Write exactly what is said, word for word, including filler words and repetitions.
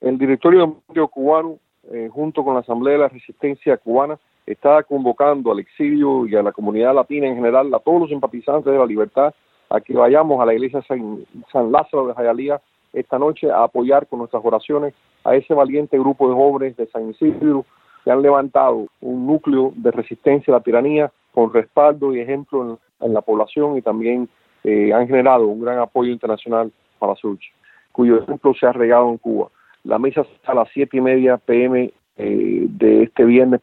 El directorio del cubano, eh, junto con la Asamblea de la Resistencia Cubana, está convocando al exilio y a la comunidad latina en general, a todos los simpatizantes de la libertad, a que vayamos a la iglesia San, San Lázaro de Hialeah esta noche a apoyar con nuestras oraciones a ese valiente grupo de jóvenes de San Isidro que han levantado un núcleo de resistencia a la tiranía con respaldo y ejemplo en, en la población, y también eh, han generado un gran apoyo internacional para su lucha, cuyo ejemplo se ha regado en Cuba. La misa está a las siete y media p m eh, de este viernes